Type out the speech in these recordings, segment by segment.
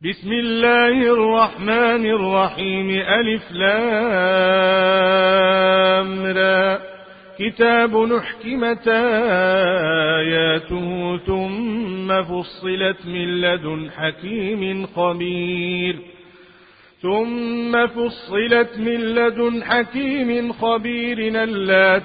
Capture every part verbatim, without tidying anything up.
بسم الله الرحمن الرحيم ألف لام را كتاب أحكمت آياته ثم فصلت من لدن حكيم خبير ثم فصلت من لدن حكيم خبير ألا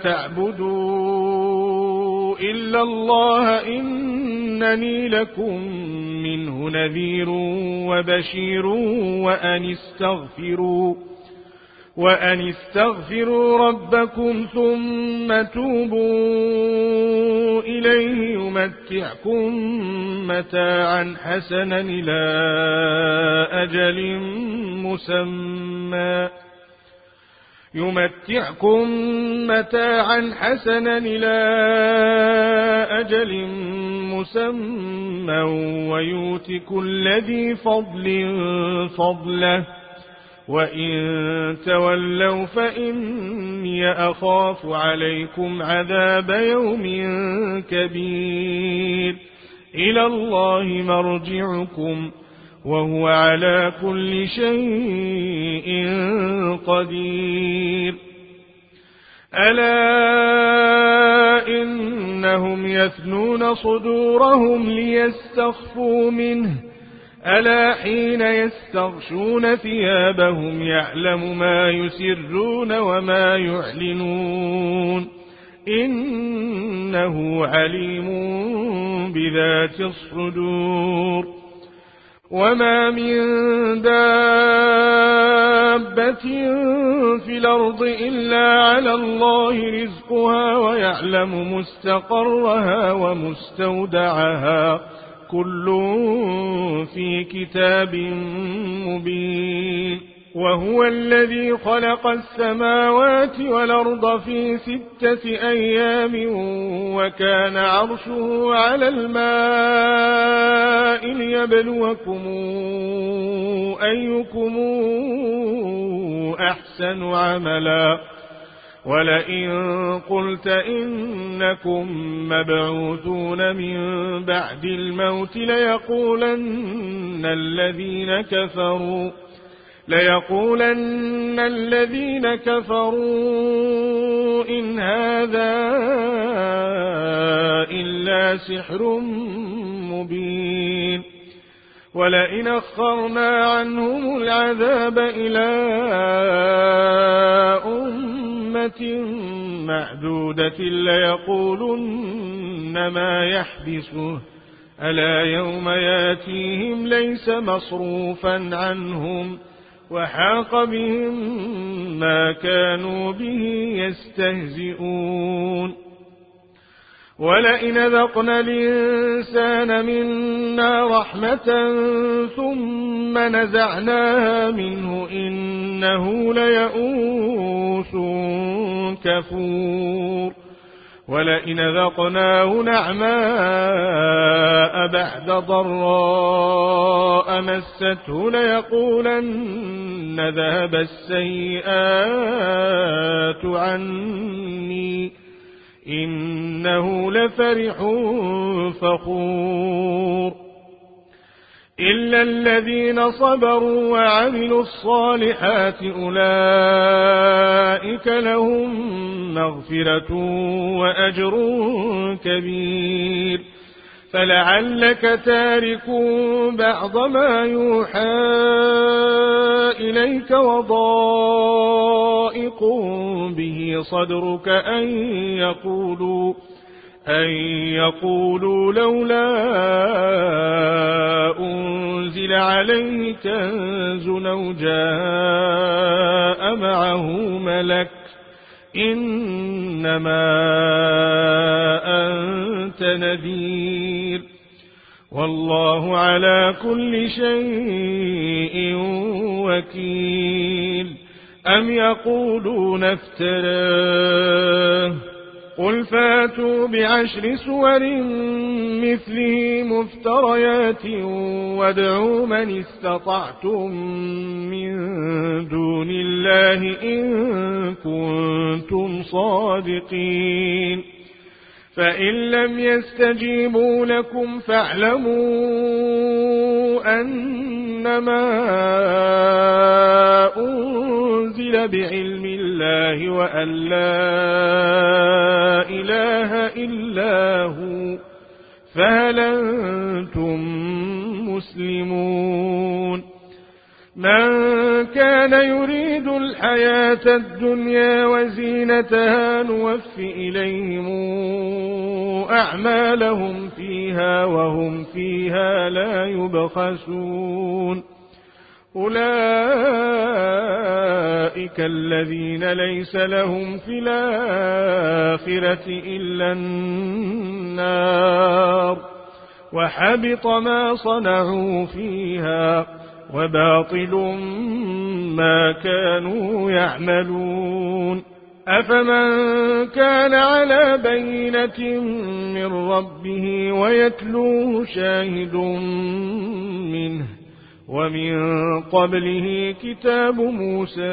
تعبدوا إلا الله إنني لكم منه نذير وبشير وأن استغفروا وأن استغفروا ربكم ثم توبوا إليه يمتعكم متاعا حسنا إلى أجل مسمى يمتعكم متاعا حسنا إلى أجل مسمى ويؤت كل ذي فضل فضله وإن تولوا فإني أخاف عليكم عذاب يوم كبير إلى الله مرجعكم وهو على كل شيء قدير ألا إنهم يثنون صدورهم ليستخفوا منه ألا حين يستغشون ثيابهم يعلم ما يسرون وما يعلنون إنه عليم بذات الصدور وما من دابة في الأرض إلا على الله رزقها ويعلم مستقرها ومستودعها كل في كتاب مبين وهو الذي خلق السماوات والأرض في ستة أيام وكان عرشه على الماء ليبلوكم أيكم أحسن عملا ولئن قلت إنكم مبعوثون من بعد الموت ليقولن الذين كفروا ليقولن الذين كفروا إن هذا إلا سحر مبين ولئن أخرنا عنهم العذاب إلى أمة معدودة ليقولن ما يحبسه ألا يوم ياتيهم ليس مصروفا عنهم وحاق بهم ما كانوا به يستهزئون ولئن ذقنا الإنسان منا رحمة ثم نزعناها منه إنه ليئوس كفور ولئن ذقناه نعماء بعد ضراء مسته ليقولن ذهب السيئات عني إنه لفرح فخور إلا الذين صبروا وعملوا الصالحات أولئك لهم مغفرة وأجر كبير فلعلك تارك بعض ما يوحى إليك وضائق به صدرك أن يقولوا أن يقولوا لولا أنزل عليه كنز أو جاء معه ملك إنما أنت نذير والله على كل شيء وكيل أم يقولون افتراه قل فاتوا بعشر سور مثله مفتريات وادعوا من استطعتم من دون الله إن كنتم صادقين فإن لم يستجيبوا لكم فاعلموا أن إنما أنزل بعلم الله وأن لا إله إلا هو فهل أنتم مسلمون من كان يريد الحياة الدنيا وزينتها نوف إليهم أعمالهم فيها وهم فيها لا يبخسون أولئك الذين ليس لهم في الآخرة إلا النار وحبط ما صنعوا فيها وباطل ما كانوا يعملون أفمن كان على بينة من ربه ويتلوه شاهد منه ومن قبله كتاب موسى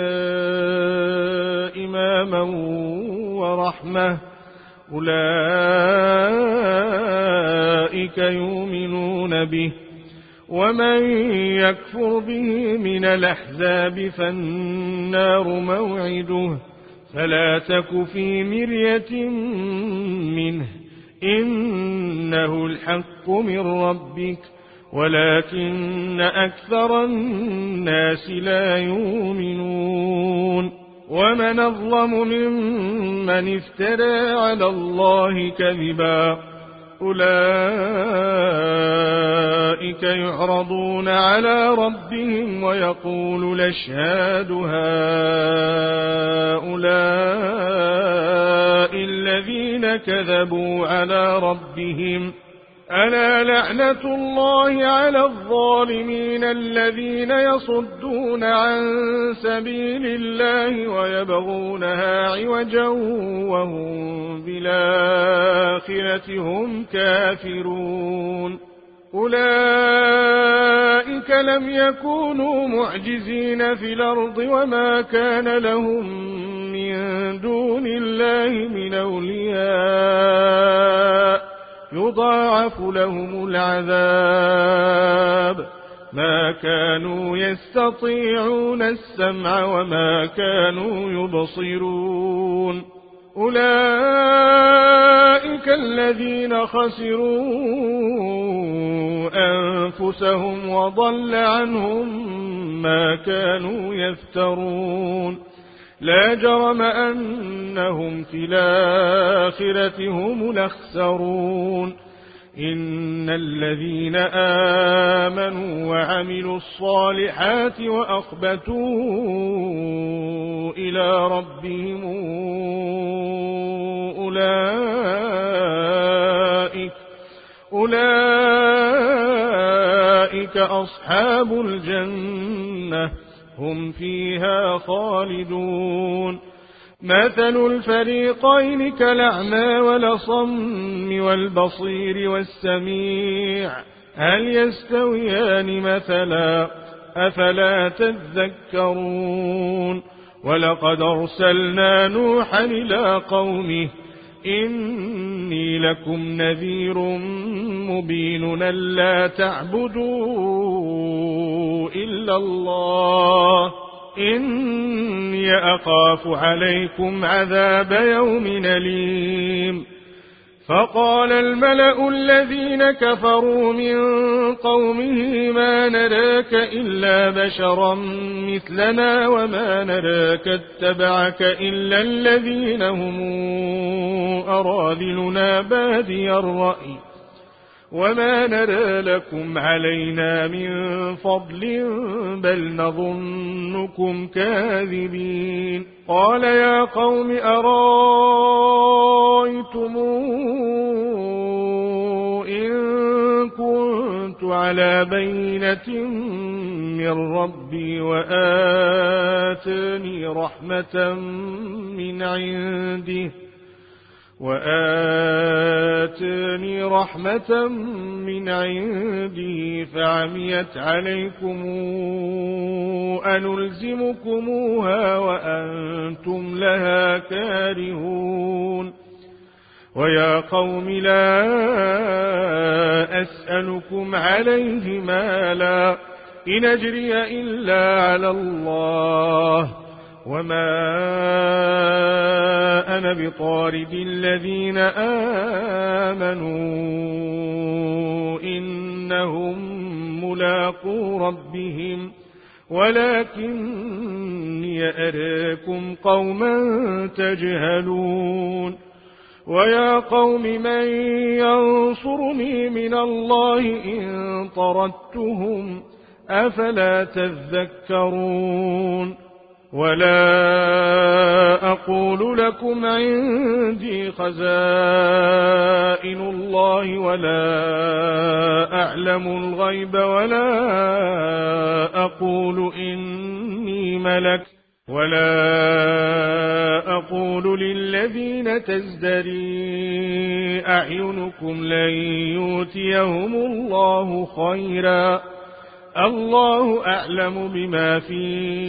إماما ورحمة أولئك يؤمنون به ومن يكفر به من الأحزاب فالنار موعده فلا تك في مرية منه إنه الحق من ربك ولكن أكثر الناس لا يؤمنون ومن أظلم ممن افترى على الله كذبا أولئك يعرضون على ربهم ويقول الأشهاد هؤلاء الذين كذبوا على ربهم ألا لعنة الله على الظالمين الذين يصدون عن سبيل الله ويبغونها عوجا وهم بالآخرة هم كافرون أولئك لم يكونوا معجزين في الأرض وما كان لهم من دون الله من أولياء يضاعف لهم العذاب ما كانوا يستطيعون السمع وما كانوا يبصرون أولئك الذين خسروا أنفسهم وضل عنهم ما كانوا يفترون لا جرم أنهم في الآخرة هم الأخسرون إن الذين آمنوا وعملوا الصالحات وأخبتوا إلى ربهم أولئك أولئك أصحاب الجنة هم فيها خالدون مثل الفريقين كالأعمى والأصم والبصير والسميع هل يستويان مثلا أفلا تذكرون ولقد أرسلنا نوحا إلى قومه إني لكم نذير مبين ألا تعبدوا إلا الله إني أخاف عليكم عذاب يوم أليم فقال الملأ الذين كفروا من قومه ما نراك إلا بشرا مثلنا وما نراك اتبعك إلا الذين هم أراذلنا بادي الرأي وما نرى لكم علينا من فضل بل نظنكم كاذبين قال يا قوم أرايتم إن كنت على بينة من ربي وآتاني رحمة من عنده وآتاني رحمة من عنده فعميت عليكم أنلزمكموها وأنتم لها كارهون ويا قوم لا أسألكم عليه مالا إن أجري إلا على الله وما أنا بطارد الذين آمنوا إنهم ملاقو ربهم ولكني أراكم قوما تجهلون ويا قوم من ينصرني من الله إن طردتهم أفلا تذكرون ولا أقول لكم عندي خزائن الله ولا أعلم الغيب ولا أقول إني ملك ولا أقول للذين تزدري أعينكم لن يؤتيهم الله خيرا الله أعلم بما في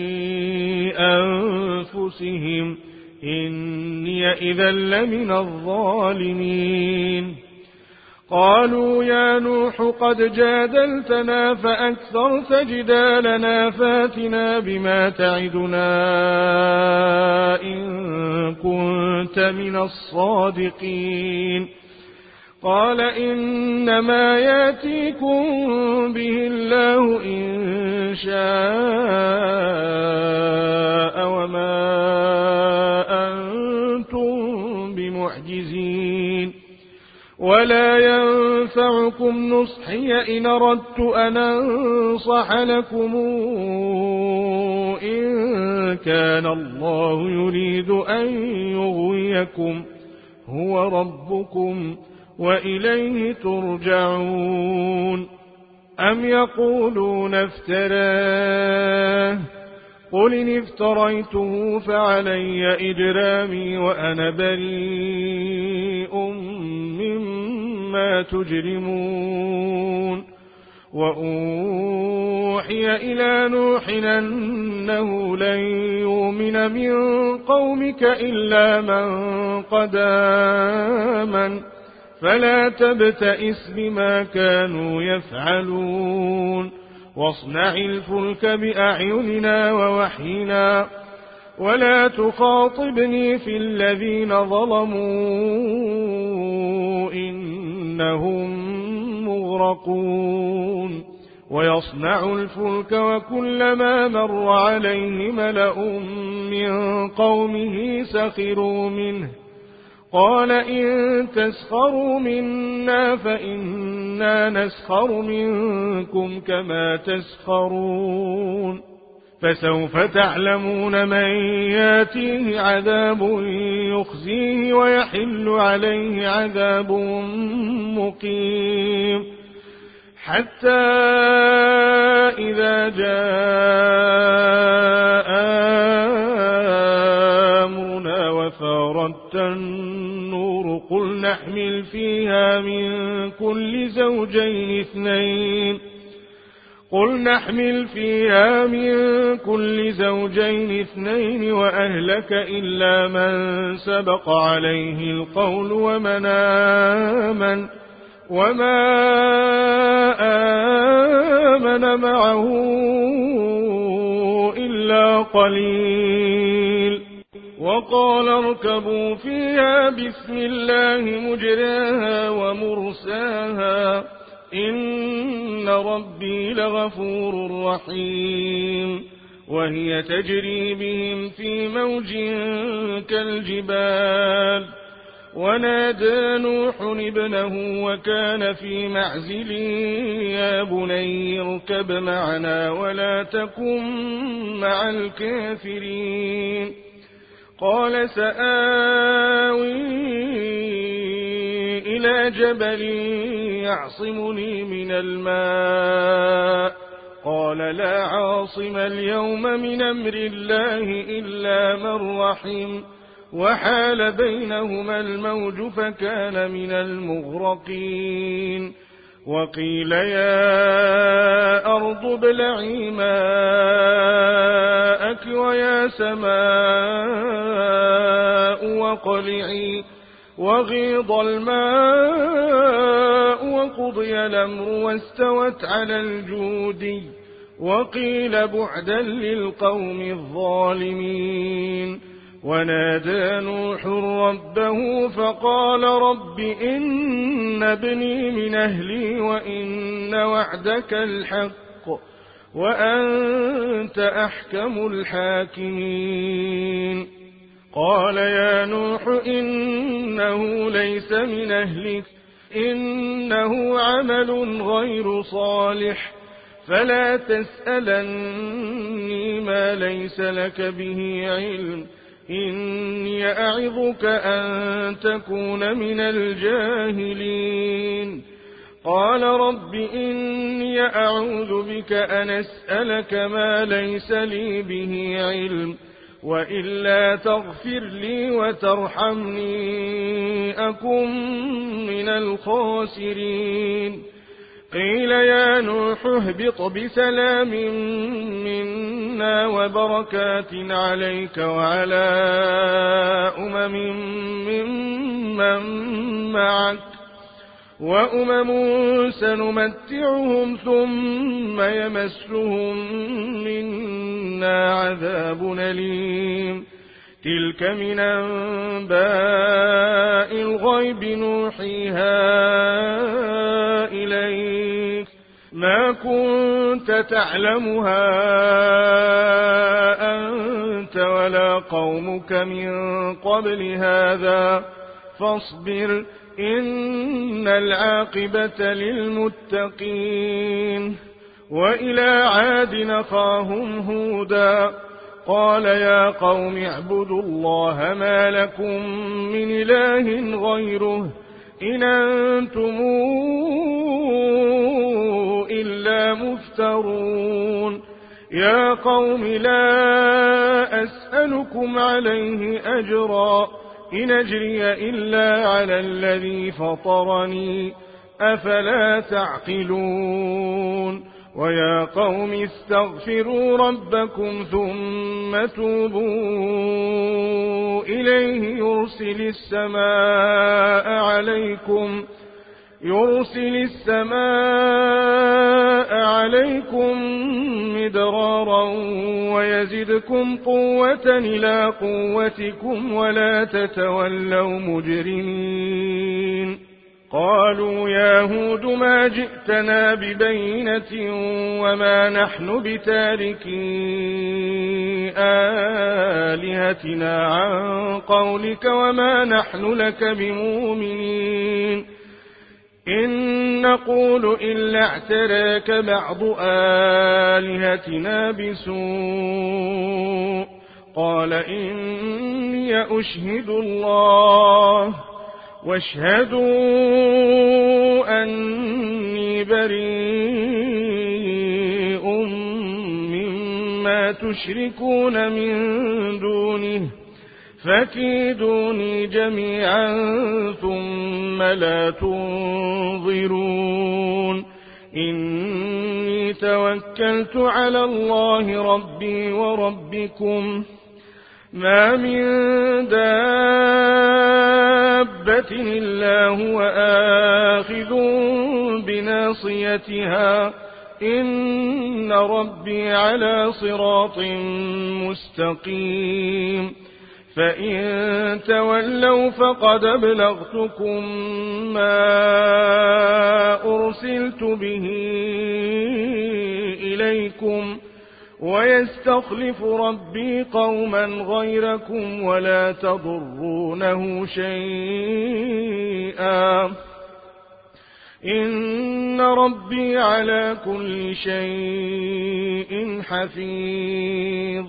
أنفسهم إني إذا لمن الظالمين قالوا يا نوح قد جادلتنا فأكثرت جدالنا فاتنا بما تعدنا إن كنت من الصادقين قال إنما ياتيكم به الله إن شاء وما أنتم بمعجزين ولا ينفعكم نصحي إن أردت أن أنصح لكم إن كان الله يريد أن يغويكم هو ربكم وإليه ترجعون أم يقولون افتراه قل إن افتريته فعلي إجرامي وأنا بريء مما تجرمون وأوحي إلى نوح أنه لن يؤمن من قومك إلا من قد آمن فلا تبتئس بما كانوا يفعلون واصنع الفلك بأعيننا ووحينا ولا تخاطبني في الذين ظلموا إنهم مغرقون ويصنع الفلك وكلما مر عليه ملأ من قومه سخروا منه قال إن تسخروا منا فإنا نسخر منكم كما تسخرون فسوف تعلمون من ياتيه عذاب يخزيه ويحل عليه عذاب مقيم حتى إذا جاء أمرنا وفارت النور قل نحمل فيها من كل زوجين اثنين قل نحمل فيها من كل زوجين اثنين وأهلك إلا من سبق عليه القول ومن آمن وما آمن معه إلا قليل وقال اركبوا فيها بسم الله مجراها ومرساها إن ربي لغفور رحيم وهي تجري بهم في موج كالجبال ونادى نوح ابنه وكان في معزل يا بني اركب معنا ولا تكن مع الكافرين قال سآوي إلى جبل يعصمني من الماء قال لا عاصم اليوم من أمر الله إلا من رحم وحال بينهما الموج فكان من المغرقين وقيل يا أرض ابلعي ماءك ويا سماء وقلعي وغيض الماء وقضي الأمر واستوت على الجودي وقيل بعدا للقوم الظالمين. ونادى نوح ربه فقال رب إن ابني من أهلي وإن وعدك الحق وأنت أحكم الحاكمين. قال يا نوح إنه ليس من أهلك إنه عمل غير صالح فلا تسألني ما ليس لك به علم إني أعظك أن تكون من الجاهلين. قال رب إني أعوذ بك أن أسألك ما ليس لي به علم وإلا تغفر لي وترحمني أكن من الخاسرين. قيل يا نوح اهبط بسلام منا وبركات عليك وعلى أمم ممن معك وأمم سنمتعهم ثم يمسهم منا عذاب أليم. تلك من أنباء الغيب نوحيها إليك ما كنت تعلمها أنت ولا قومك من قبل هذا فاصبر إن العاقبة للمتقين. وإلى عاد أخاهم هودا قال يا قوم اعبدوا الله ما لكم من إله غيره إن أنتم إلا مفترون. يا قوم لا أسألكم عليه أجرا إن أجري إلا على الذي فطرني أفلا تعقلون. ويا قوم استغفروا ربكم ثم توبوا إليه يرسل السماء عليكم يرسل السماء عليكم مدرارا ويزدكم قوة إلى قوتكم ولا تتولوا مجرمين. قالوا يا هود ما جئتنا ببينة وما نحن بتاركي آلهتنا عن قولك وما نحن لك بمؤمنين إن نقول إلا اعتراك بعض آلهتنا بسوء. قال إني أشهد الله واشهدوا أني بريء مما تشركون من دونه فكيدوني جميعا ثم لا تنظرون. إني توكلت على الله ربي وربكم ما من دابة إلا هو آخذ بناصيتها إن ربي على صراط مستقيم. فإن تولوا فقد أبلغتكم ما أرسلت به إليكم ويستخلف ربي قوما غيركم ولا تضرونه شيئا إن ربي على كل شيء حفيظ.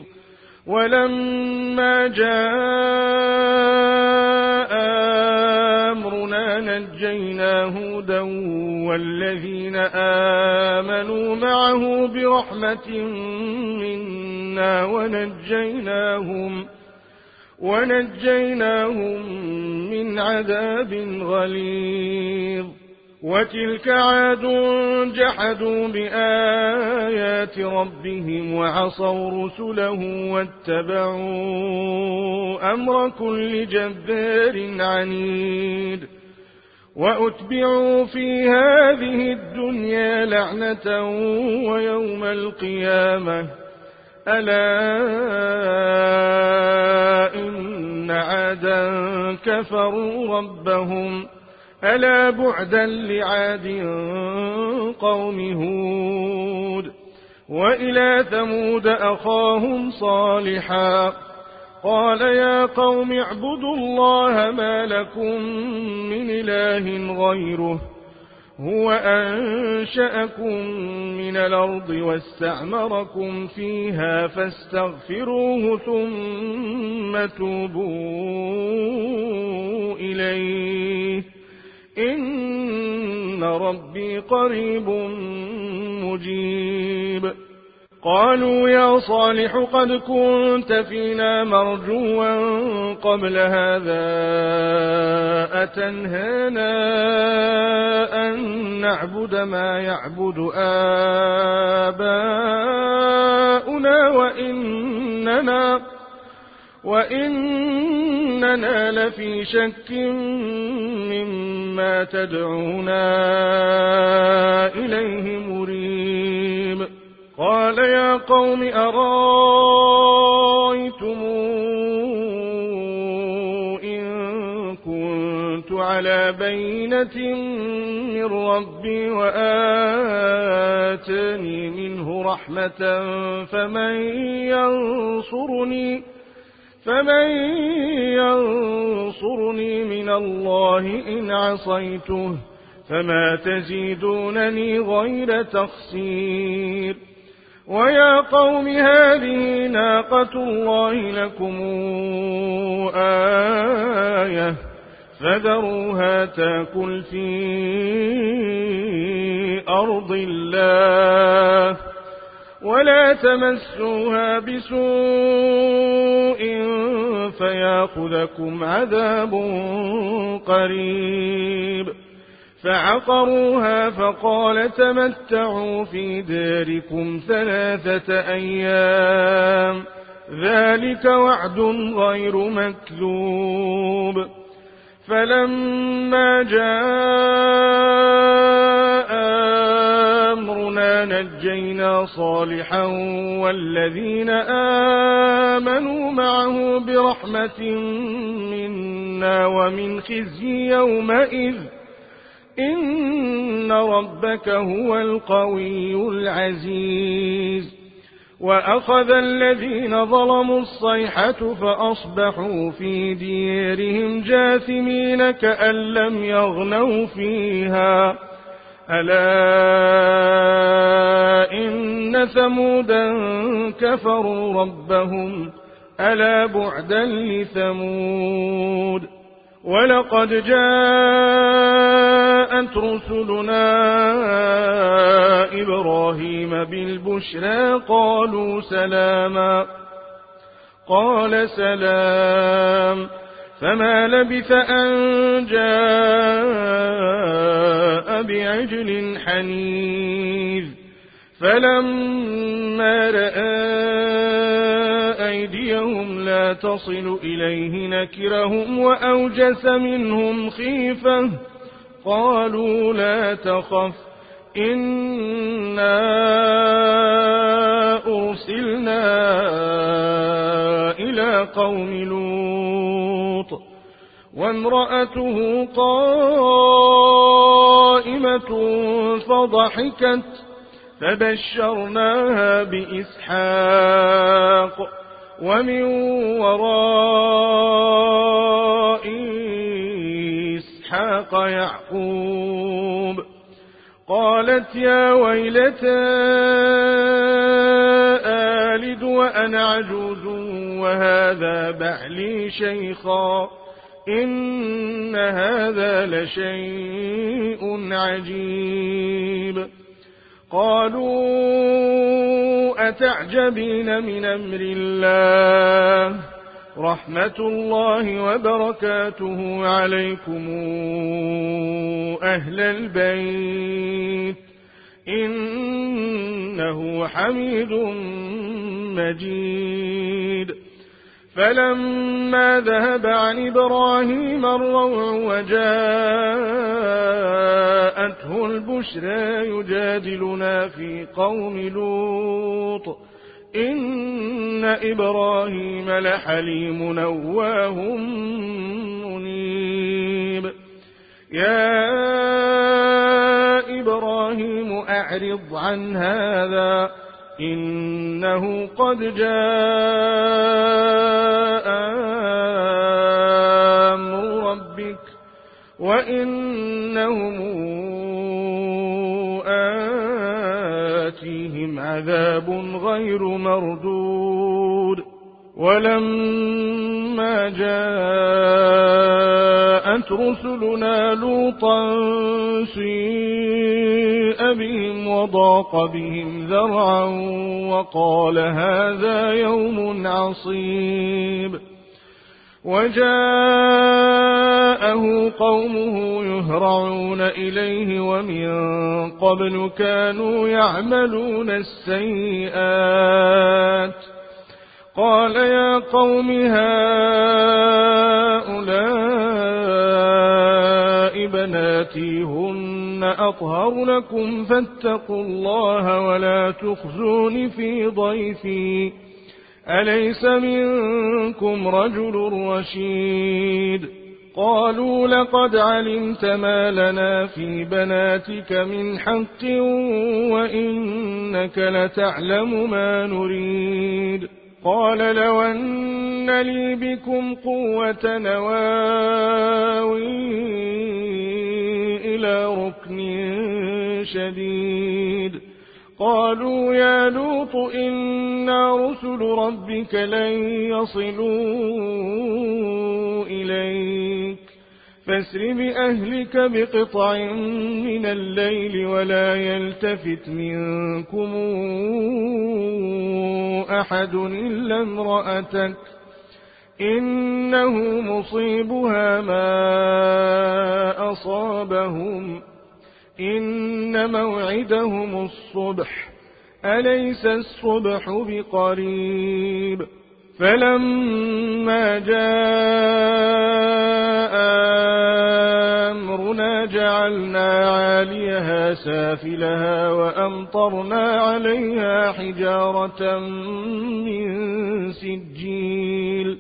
ولما جاء أمرنا نجينا هودا والذين آمنوا معه برحمة منا ونجيناهم ونجيناهم من عذاب غليظ. وتلك عاد جحدوا بآيات ربهم وعصوا رسله واتبعوا أمر كل جبار عنيد. وأتبعوا في هذه الدنيا لعنة ويوم القيامة ألا إن عادا كفروا ربهم ألا بعدا لعاد قوم هود وإلى ثمود أخاهم صالحا قال يا قوم اعبدوا الله ما لكم من إله غيره هو أنشأكم من الأرض واستعمركم فيها فاستغفروه ثم توبوا إليه إن ربي قريب مجيب قالوا يا صالح قد كنت فينا مرجوا قبل هذا أتنهانا أن نعبد ما يعبد آباؤنا وإننا, وإننا لفي شك مما تدعونا إليه مريب قال يا قوم أرايتم إن كنت على بينة من ربي وآتاني منه رحمة فمن ينصرني فمن ينصرني من الله إن عصيته فما تزيدونني غير تخسير ويا قوم هذه ناقة الله لكم آية فذروها تأكل في أرض الله ولا تمسوها بسوء فيأخذكم عذاب قريب فعقروها فقال تمتعوا في داركم ثلاثة أيام ذلك وعد غير مكذوب فلما جاء أمرنا نجينا صالحا والذين آمنوا معه برحمة منا ومن خزي يومئذ إن ربك هو القوي العزيز وأخذ الذين ظلموا الصيحة فأصبحوا في ديارهم جاثمين كأن لم يغنوا فيها ألا إن ثمودا كفروا ربهم ألا بعدا لثمود ولقد جاءت رسلنا إبراهيم بالبشرى قالوا سلاما قال سلام فما لبث أن جاء بعجل حنيذ فلما رأى أيديهم لا تصل إليه نكرهم وأوجس منهم خيفة قالوا لا تخف إنا أرسلنا إلى قوم لوط وامرأته قائمة فضحكت فبشرناها بإسحاق ومن وراء إسحاق يعقوب قالت يا ويلتى آلد وأنا عجوز وهذا بعلي شيخا إن هذا لشيء عجيب قالوا أتعجبين من أمر الله رحمة الله وبركاته عليكم أهل البيت إنه حميد مجيد فلما ذهب عن إبراهيم الروع وجاءته البشرى يجادلنا في قوم لوط إن إبراهيم لحليم أواه منيب يا إبراهيم أعرض عن هذا إنه قد جاء أمر ربك وإنهم آتيهم عذاب غير مردود ولما جاءت رسلنا لوطا سيء بهم وضاق بهم ذرعا وقال هذا يوم عصيب وجاءه قومه يهرعون إليه ومن قبل كانوا يعملون السيئات قال يا قوم هؤلاء بناتي هن أطهر لكم فاتقوا الله ولا تخزون في ضيفي أليس منكم رجل رشيد قالوا لقد علمت ما لنا في بناتك من حق وإنك لتعلم ما نريد قال لو أن لي بكم قوة نواوي إلى ركن شديد قالوا يا لوط إنا رسل ربك لن يصلوا إليك فاسر بأهلك بقطع من الليل ولا يلتفت منكم أحد إلا امرأتك إنه مصيبها ما أصابهم إن موعدهم الصبح أليس الصبح بقريب فلما جاء أمرنا جعلنا عاليها سافلها وأمطرنا عليها حجارة من سجيل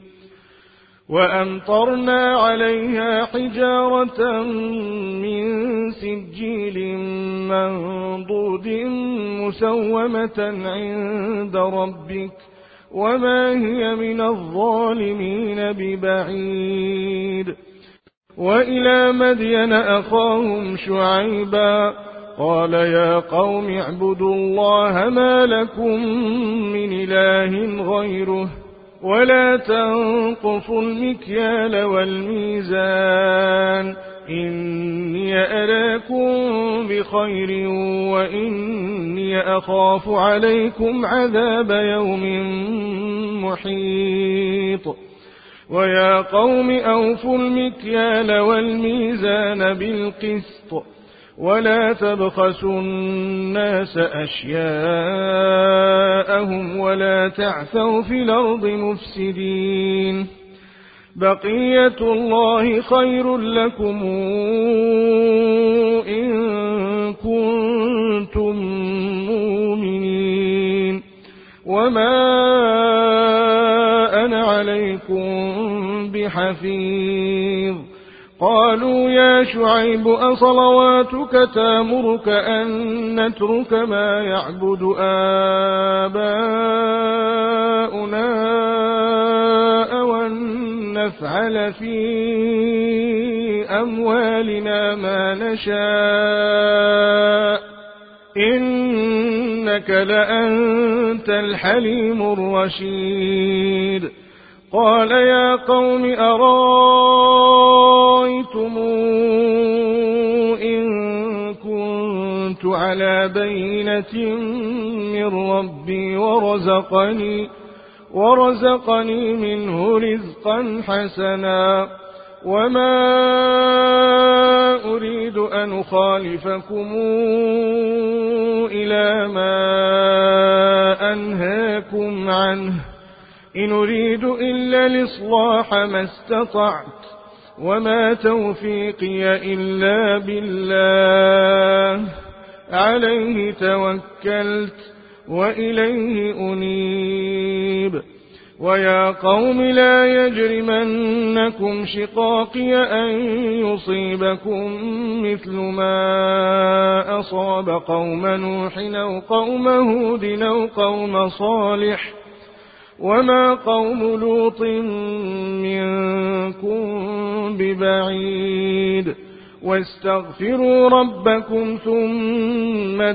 وأمطرنا عليها حجارة من سجيل منضود مسومة عند ربك وما هي من الظالمين ببعيد وإلى مدين أخاهم شعيبا قال يا قوم اعبدوا الله ما لكم من إله غيره ولا تنقصوا المكيال والميزان إني أراكم بخير وإني أخاف عليكم عذاب يوم محيط ويا قوم أوفوا المكيال والميزان بالقسط ولا تبخسوا الناس أشياءهم ولا تعثوا في الأرض مفسدين بقية الله خير لكم إن كنتم مؤمنين وما أنا عليكم بحفيظ قالوا يا شعيب أصلواتك تامرك أن نترك ما يعبد آباؤنا أو أن نفعل في أموالنا ما نشاء إنك لأنت الحليم الرشيد قال يا قوم أرايتم إن كنت على بينة من ربي ورزقني ورزقني منه رزقا حسنا وما أريد أن أخالفكم إلى ما أنهاكم عنه إن أريد إلا الإصلاح ما استطعت وما توفيقي إلا بالله عليه توكلت وإليه أنيب ويا قوم لا يجرمنكم شقاقي أن يصيبكم مثل ما أصاب قوم نوح أو قوم هود أو قوم صالح وما قوم لوط منكم ببعيد واستغفروا ربكم ثم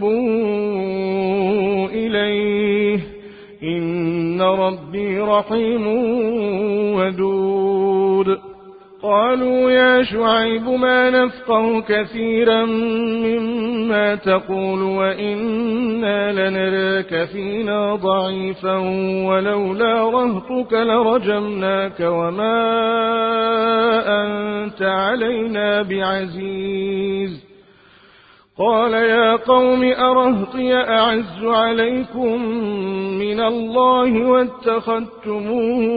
توبوا إليه إن ربي رحيم ودود قالوا يا شعيب ما نفقه كثيرا مما تقول وإنا لنراك فينا ضعيفا ولولا رهطك لرجمناك وما أنت علينا بعزيز قال يا قوم أرهطي أعز عليكم من الله واتخذتموه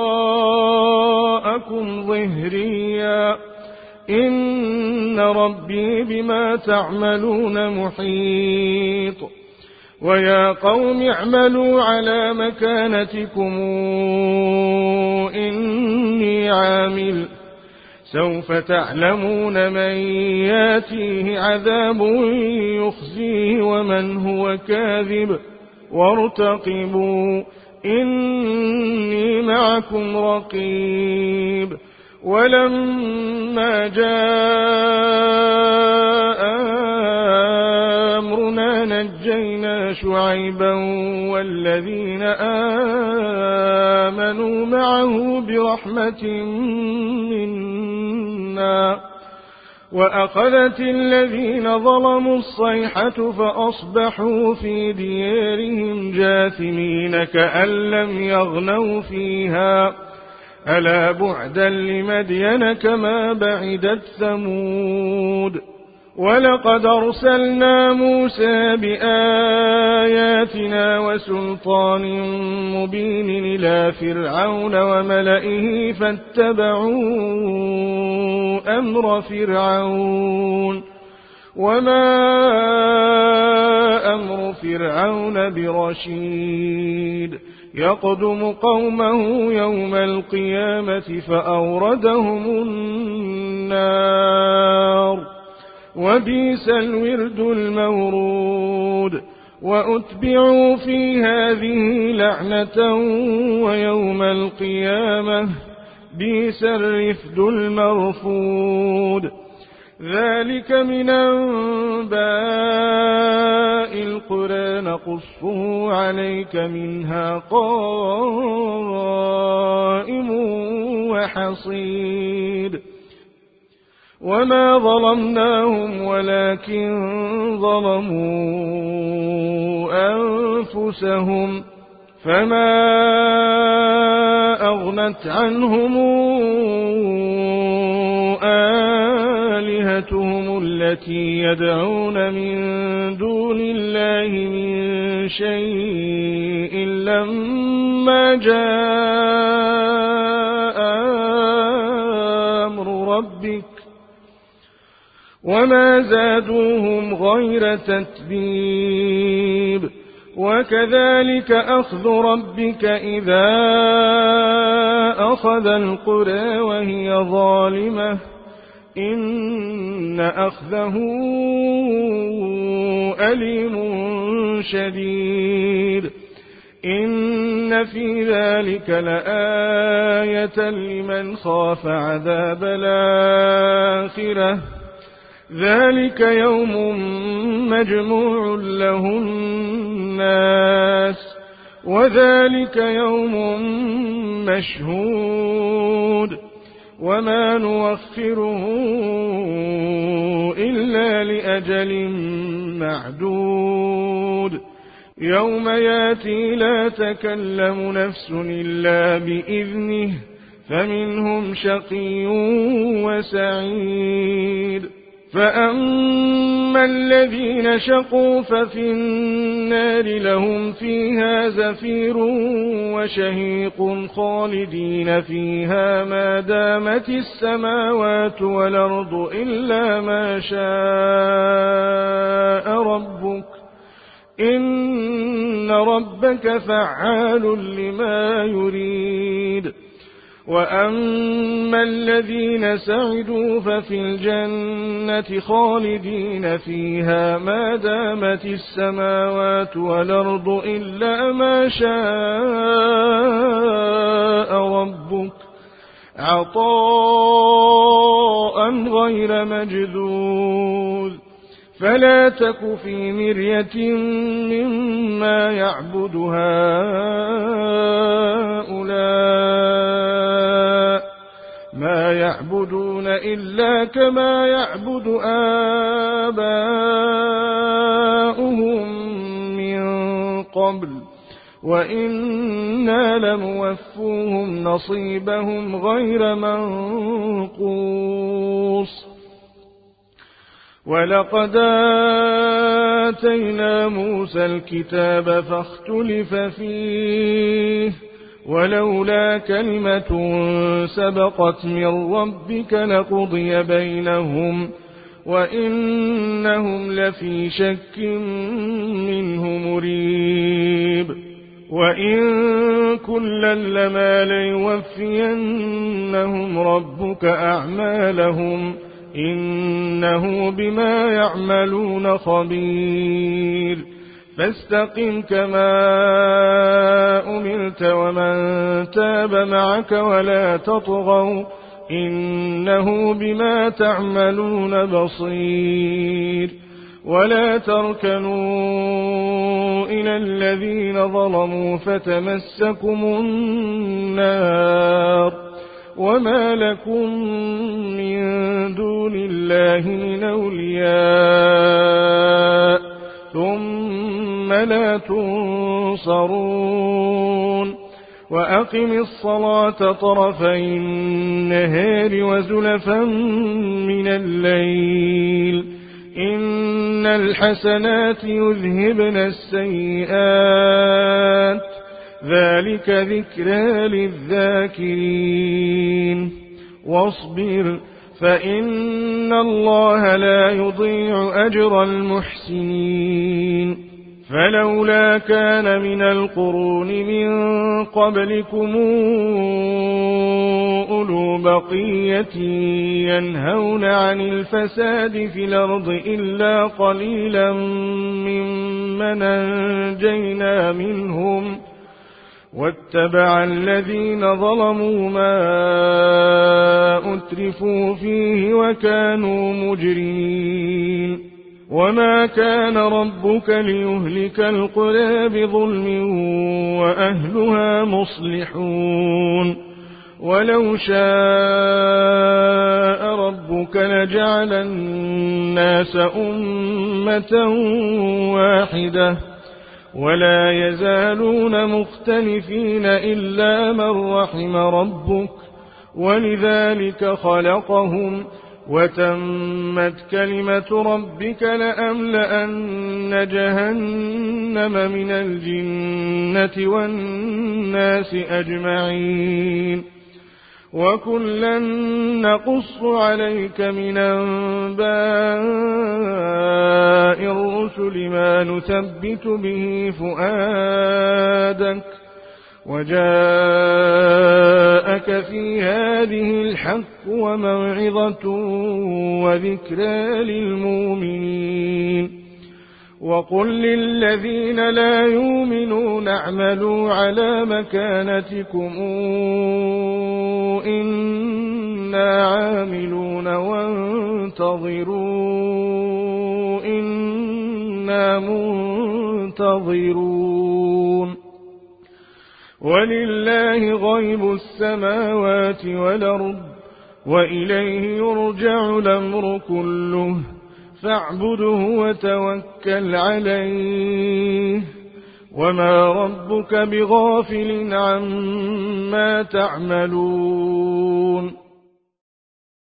وراءكم ظهريا إن ربي بما تعملون محيط ويا قوم اعملوا على مكانتكم إني عامل سوف تعلمون من ياتيه عذاب يخزيه ومن هو كاذب وارتقبوا إني معكم رقيب ولما جاء أمرنا نجينا شعيبا والذين آمنوا معه برحمة منا وأخذت الذين ظلموا الصيحة فأصبحوا في ديارهم جاثمين كأن لم يغنوا فيها ألا بعدا لمدين كما بعدت ثمود ولقد أرسلنا موسى بآياتنا وسلطان مبين إلى فرعون وملئه فاتبعوا أمر فرعون وما أمر فرعون برشيد يقدم قومه يوم القيامة فأوردهم النار وبئس الورد المورود وأتبعوا في هذه لعنة ويوم القيامة بئس الرفد المرفود ذلك من أنباء القرى نقصه عليك منها قائم وحصيد وما ظلمناهم ولكن ظلموا أنفسهم فما أغنت عنهم آلهتهم التي يدعون من دون الله من شيء لما جاء أمر ربك وما زادوهم غير تتبيب وكذلك أخذ ربك إذا أخذ القرى وهي ظالمة إن أخذه أليم شديد إن في ذلك لآية لمن خاف عذاب الآخرة ذلك يوم مجموع له الناس وذلك يوم مشهود وما نوخره إلا لأجل معدود يوم ياتي لا تكلم نفس إلا بإذنه فمنهم شقي وسعيد فأما الذين شقوا ففي النار لهم فيها زفير وشهيق خالدين فيها ما دامت السماوات والأرض إلا ما شاء ربك إن ربك فعال لما يريد. وأما الذين سعدوا ففي الجنة خالدين فيها ما دامت السماوات والأرض إلا ما شاء ربك عطاء غير مجذوذ. فلا تك في مرية مما يعبد هؤلاء ما يعبدون إلا كما يعبد آباؤهم من قبل وإنا لموفوهم نصيبهم غير منقوص. ولقد آتينا موسى الكتاب فاختلف فيه ولولا كلمة سبقت من ربك لقضي بينهم وإنهم لفي شك منه مريب. وإن كلا لما ليوفينهم ربك أعمالهم إنه بما يعملون خبير. فاستقم كما أمرت ومن تاب معك ولا تطغوا إنه بما تعملون بصير. ولا تركنوا إلى الذين ظلموا فتمسكم النار وما لكم من دون الله من أولياء ثم لا تنصرون. وأقم الصلاة طرفي النهار وزلفا من الليل إن الحسنات يذهبن السيئات ذلك ذكرى للذاكرين. واصبر فإن الله لا يضيع أجر المحسنين. فلولا كان من القرون من قبلكم أولو بقية ينهون عن الفساد في الأرض إلا قليلا ممن أنجينا منهم واتبع الذين ظلموا ما أترفوا فيه وكانوا مجرمين. وما كان ربك ليهلك القرى بظلم وأهلها مصلحون. ولو شاء ربك لجعل الناس أمة واحدة ولا يزالون مختلفين إلا من رحم ربك ولذلك خلقهم وتمت كلمة ربك لأملأن جهنم من الجنة والناس أجمعين. وكلا نقص عليك من أنباء الرسل ما نثبت به فؤادك وجاءك في هذه الحق وموعظة وذكرى للمؤمنين. وقل للذين لا يؤمنون اعملوا على مكانتكم إنا عاملون وانتظروا إنا منتظرون. ولله غيب السماوات والأرض وإليه يرجع الأمر كله فاعبده وتوكل عليه وما ربك بغافل عما تعملون.